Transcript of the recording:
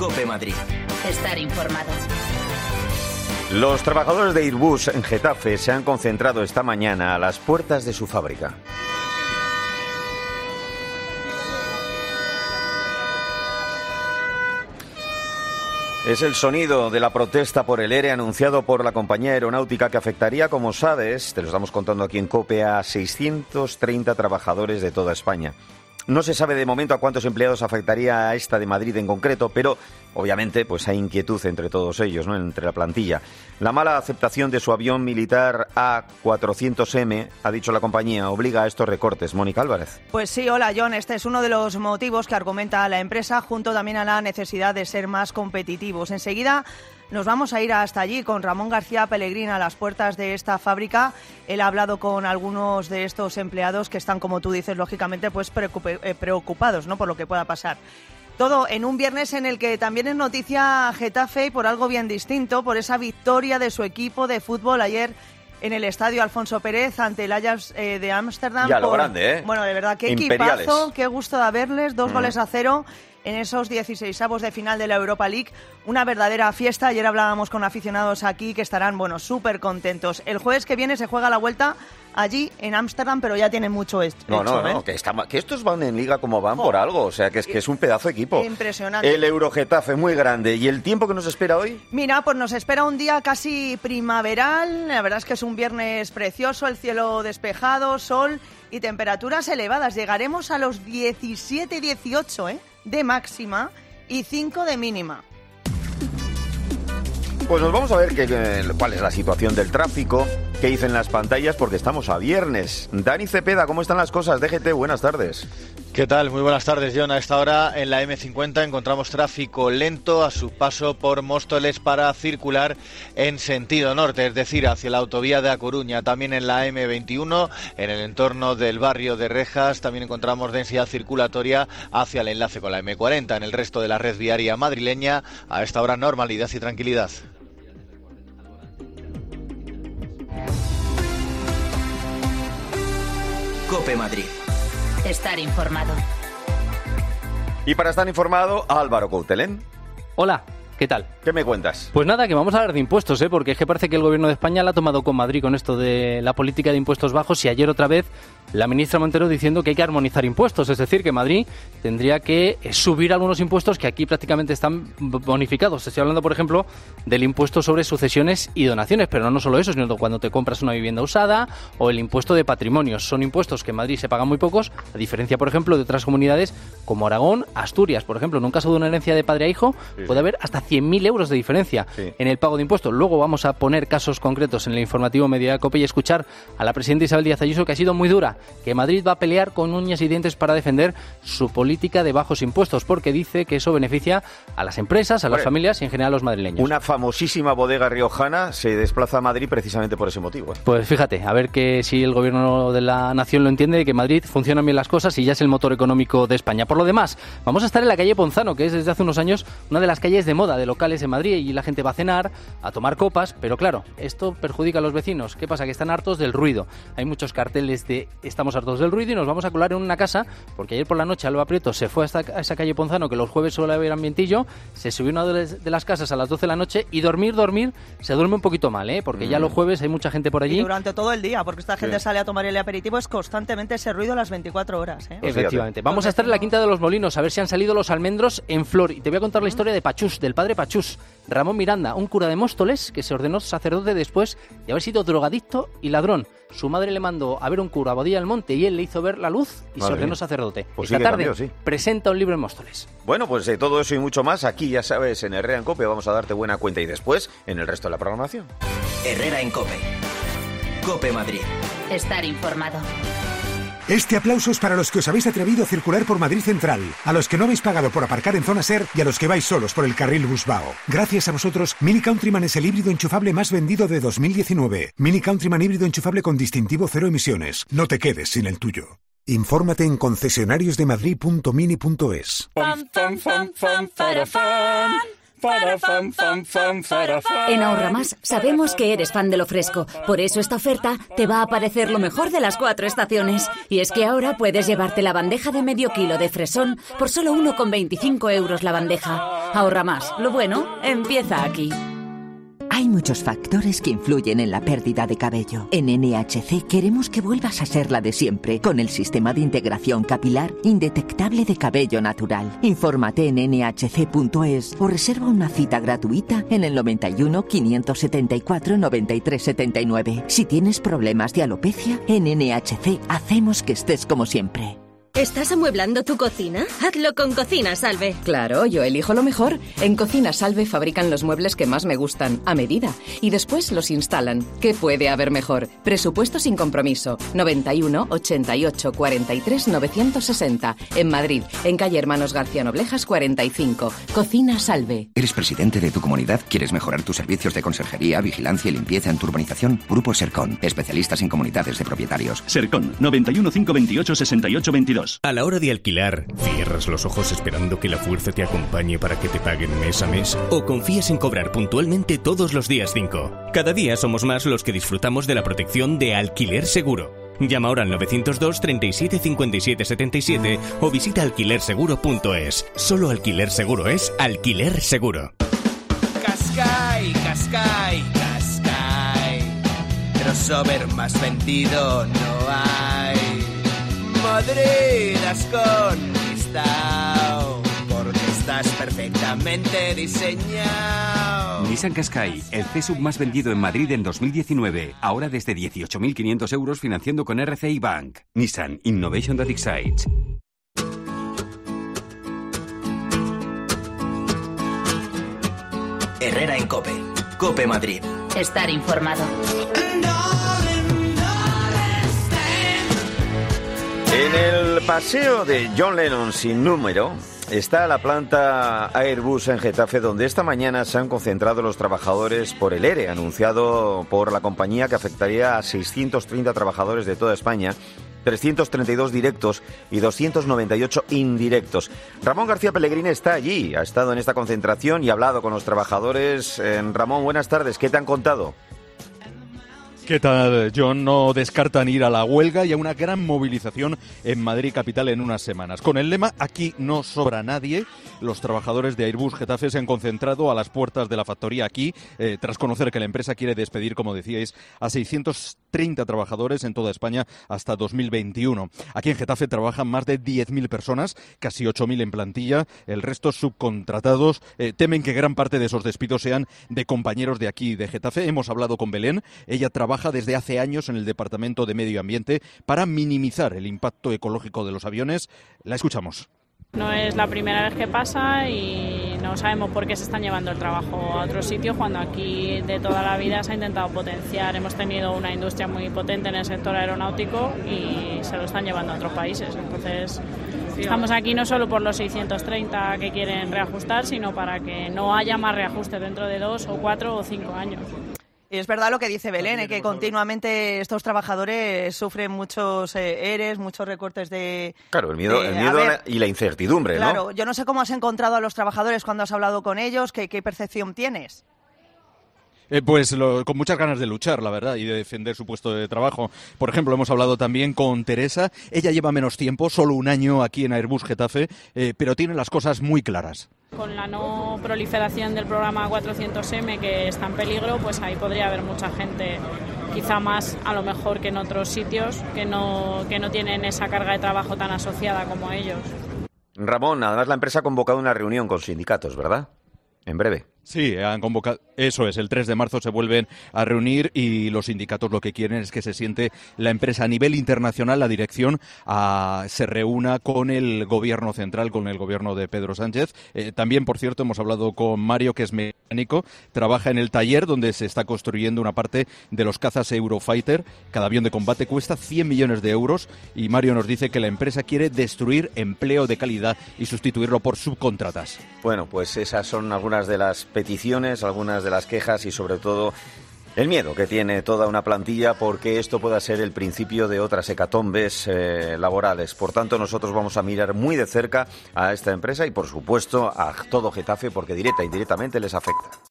COPE Madrid. Estar informado. Los trabajadores de Airbus en Getafe se han concentrado esta mañana a las puertas de su fábrica. Es el sonido de la protesta por el ERE anunciado por la compañía aeronáutica que afectaría, como sabes, te lo estamos contando aquí en COPE, a 630 trabajadores de toda España. No se sabe de momento a cuántos empleados afectaría a esta de Madrid en concreto, pero obviamente pues hay inquietud entre todos ellos, ¿no? Entre la plantilla. La mala aceptación de su avión militar A400M, ha dicho la compañía, obliga a estos recortes. Mónica Álvarez. Pues sí, hola John, este es uno de los motivos que argumenta la empresa, junto también a la necesidad de ser más competitivos. Enseguida nos vamos a ir hasta allí con Ramón García Pellegrín a las puertas de esta fábrica. Él ha hablado con algunos de estos empleados que están, como tú dices, lógicamente pues preocupados, ¿no?, por lo que pueda pasar. Todo en un viernes en el que también es noticia Getafe y por algo bien distinto, por esa victoria de su equipo de fútbol ayer en el estadio Alfonso Pérez ante el Ajax de Ámsterdam. Ya, lo grande, ¿eh? Bueno, de verdad, qué Imperiales. equipazo, qué gusto de verles, 2-0 en esos 16avos de final de la Europa League. Una verdadera fiesta. Ayer hablábamos con aficionados aquí que estarán, bueno, súper contentos. El jueves que viene se juega la vuelta allí en Ámsterdam, pero ya tienen mucho hecho. No, que estos van en liga como van por algo, o sea, que es un pedazo de equipo. Impresionante. El Eurogetafe, muy grande. ¿Y el tiempo que nos espera hoy? Mira, pues nos espera un día casi primaveral. La verdad es que es un viernes precioso, el cielo despejado, sol y temperaturas elevadas. Llegaremos a los 17-18, de máxima y 5 de mínima. Pues nos vamos a ver cuál es la situación del tráfico, qué dicen las pantallas, porque estamos a viernes. Dani Cepeda, ¿cómo están las cosas? DGT, buenas tardes. ¿Qué tal? Muy buenas tardes, John. A esta hora en la M50 encontramos tráfico lento a su paso por Móstoles para circular en sentido norte, es decir, hacia la autovía de A Coruña. También en la M21, en el entorno del barrio de Rejas, también encontramos densidad circulatoria hacia el enlace con la M40. En el resto de la red viaria madrileña, a esta hora normalidad y tranquilidad. COPE Madrid. Estar informado. Y para estar informado, Álvaro Coutelén. Hola, ¿qué tal? ¿Qué me cuentas? Pues nada, que vamos a hablar de impuestos, porque es que parece que el gobierno de España la ha tomado con Madrid con esto de la política de impuestos bajos, y ayer otra vez la ministra Montero diciendo que hay que armonizar impuestos, es decir, que Madrid tendría que subir algunos impuestos que aquí prácticamente están bonificados. Estoy hablando, por ejemplo, del impuesto sobre sucesiones y donaciones, pero no solo eso, sino cuando te compras una vivienda usada o el impuesto de patrimonio. Son impuestos que en Madrid se pagan muy pocos, a diferencia, por ejemplo, de otras comunidades como Aragón, Asturias. Por ejemplo, en un caso de una herencia de padre a hijo, puede haber hasta 100.000 euros de diferencia en el pago de impuestos. Luego vamos a poner casos concretos en el informativo Mediodía COPE y escuchar a la presidenta Isabel Díaz Ayuso, que ha sido muy dura, que Madrid va a pelear con uñas y dientes para defender su política de bajos impuestos, porque dice que eso beneficia a las empresas, a las familias y en general a los madrileños. Una famosísima bodega riojana se desplaza a Madrid precisamente por ese motivo. Pues fíjate, a ver que si el gobierno de la nación lo entiende, que Madrid funcionan bien las cosas y ya es el motor económico de España. Por lo demás, vamos a estar en la calle Ponzano, que es desde hace unos años una de las calles de moda de locales en Madrid, y la gente va a cenar, a tomar copas, pero claro, esto perjudica a los vecinos. ¿Qué pasa? Que están hartos del ruido. Hay muchos carteles de estamos hartos del ruido y nos vamos a colar en una casa, porque ayer por la noche Alba Prieto se fue a esa calle Ponzano, que los jueves suele haber ambientillo, se subió a una de las casas a las 12 de la noche y dormir, se duerme un poquito mal, porque ya los jueves hay mucha gente por allí. Y durante todo el día, porque esta gente sale a tomar el aperitivo, es constantemente ese ruido a las 24 horas. Efectivamente. Vamos a estar en la Quinta de los Molinos, a ver si han salido los almendros en flor. Y te voy a contar la historia de Pachús, del padre Pachús, Ramón Miranda, un cura de Móstoles que se ordenó sacerdote después de haber sido drogadicto y ladrón. Su madre le mandó a ver un cura a Bodilla del Monte y él le hizo ver la luz y se ordenó sacerdote. Pues esta tarde presenta un libro en Móstoles. Bueno, pues todo eso y mucho más aquí, ya sabes, en Herrera en COPE vamos a darte buena cuenta, y después en el resto de la programación. Herrera en COPE. COPE Madrid. Estar informado. Este aplauso es para los que os habéis atrevido a circular por Madrid Central, a los que no habéis pagado por aparcar en zona SER y a los que vais solos por el carril Busbao. Gracias a vosotros, Mini Countryman es el híbrido enchufable más vendido de 2019. Mini Countryman híbrido enchufable con distintivo 0 emisiones. No te quedes sin el tuyo. Infórmate en concesionariosdemadrid.mini.es. En Ahorramás sabemos que eres fan de lo fresco. Por eso esta oferta te va a parecer lo mejor de las 4 estaciones. Y es que ahora puedes llevarte la bandeja de medio kilo de fresón por solo 1,25 € la bandeja. Ahorramás. Lo bueno empieza aquí. Hay muchos factores que influyen en la pérdida de cabello. En NHC queremos que vuelvas a ser la de siempre, con el sistema de integración capilar indetectable de cabello natural. Infórmate en nhc.es o reserva una cita gratuita en el 91 574 93 79. Si tienes problemas de alopecia, en NHC hacemos que estés como siempre. ¿Estás amueblando tu cocina? Hazlo con Cocina Salve. Claro, yo elijo lo mejor. En Cocina Salve fabrican los muebles que más me gustan, a medida, y después los instalan. ¿Qué puede haber mejor? Presupuesto sin compromiso. 91 88 43 960. En Madrid, en calle Hermanos García Noblejas 45. Cocina Salve. ¿Eres presidente de tu comunidad? ¿Quieres mejorar tus servicios de conserjería, vigilancia y limpieza en tu urbanización? Grupo Sercon, especialistas en comunidades de propietarios. Sercon, 91 528 68 22. A la hora de alquilar, ¿cierras los ojos esperando que la fuerza te acompañe para que te paguen mes a mes? ¿O confías en cobrar puntualmente todos los días 5? Cada día somos más los que disfrutamos de la protección de Alquiler Seguro. Llama ahora al 902 37 57 77 o visita alquilerseguro.es. Solo Alquiler Seguro es Alquiler Seguro. Qashqai, Qashqai, Qashqai. Crossover más vendido no hay. Madrid has conquistado porque estás perfectamente diseñado. Nissan Qashqai, el C-Sub más vendido en Madrid en 2019. Ahora desde 18.500 € financiando con RCI Bank. Nissan Innovation that excites. Herrera en COPE. COPE Madrid. Estar informado. En el paseo de John Lennon sin número está la planta Airbus en Getafe, donde esta mañana se han concentrado los trabajadores por el ERE, anunciado por la compañía que afectaría a 630 trabajadores de toda España, 332 directos y 298 indirectos. Ramón García Pellegrini está allí, ha estado en esta concentración y ha hablado con los trabajadores. Ramón, buenas tardes, ¿qué te han contado? ¿Qué tal, John? No descartan ir a la huelga y a una gran movilización en Madrid capital en unas semanas. Con el lema "Aquí no sobra nadie", los trabajadores de Airbus Getafe se han concentrado a las puertas de la factoría aquí, tras conocer que la empresa quiere despedir, como decíais, a 630 trabajadores en toda España hasta 2021. Aquí en Getafe trabajan más de 10.000 personas, casi 8.000 en plantilla, el resto subcontratados. Temen que gran parte de esos despidos sean de compañeros de aquí, de Getafe. Hemos hablado con Belén, ella trabaja desde hace años en el Departamento de Medio Ambiente para minimizar el impacto ecológico de los aviones. La escuchamos. No es la primera vez que pasa y no sabemos por qué se están llevando el trabajo a otros sitios cuando aquí de toda la vida se ha intentado potenciar. Hemos tenido una industria muy potente en el sector aeronáutico y se lo están llevando a otros países. Entonces, estamos aquí no solo por los 630 que quieren reajustar, sino para que no haya más reajustes dentro de 2 o 4 o 5 años. Y es verdad lo que dice Belén, que continuamente estos trabajadores sufren muchos ERES, muchos recortes de... Claro, el miedo y la incertidumbre, claro, ¿no? Claro, yo no sé cómo has encontrado a los trabajadores cuando has hablado con ellos, ¿qué percepción tienes? Con muchas ganas de luchar, la verdad, y de defender su puesto de trabajo. Por ejemplo, hemos hablado también con Teresa. Ella lleva menos tiempo, solo un año aquí en Airbus Getafe, pero tiene las cosas muy claras. Con la no proliferación del programa 400M, que está en peligro, pues ahí podría haber mucha gente, quizá más a lo mejor que en otros sitios, que no tienen esa carga de trabajo tan asociada como ellos. Ramón, además la empresa ha convocado una reunión con sindicatos, ¿verdad? En breve. Sí, han convocado, eso es, el 3 de marzo se vuelven a reunir y los sindicatos lo que quieren es que se siente la empresa a nivel internacional, la dirección se reúna con el gobierno central, con el gobierno de Pedro Sánchez. También, por cierto, hemos hablado con Mario, que es mecánico, trabaja en el taller donde se está construyendo una parte de los cazas Eurofighter. Cada avión de combate cuesta 100 millones de euros y Mario nos dice que la empresa quiere destruir empleo de calidad y sustituirlo por subcontratas. Bueno, pues esas son algunas de las peticiones, algunas de las quejas y sobre todo El miedo que tiene toda una plantilla porque esto pueda ser el principio de otras hecatombes laborales. Por tanto, nosotros vamos a mirar muy de cerca a esta empresa y, por supuesto, a todo Getafe porque directa e indirectamente les afecta.